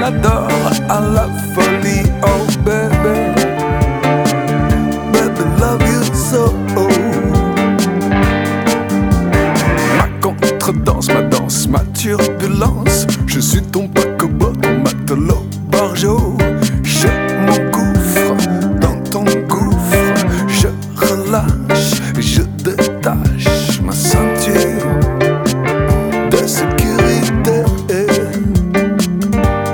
t'adore à la folie, oh baby. Baby, love you so. Ma contredanse, ma danse, ma turbulence. Je suis ton paquebot, ton matelot, bargeot. Je m'engouffre dans ton gouffre. Je relâche, je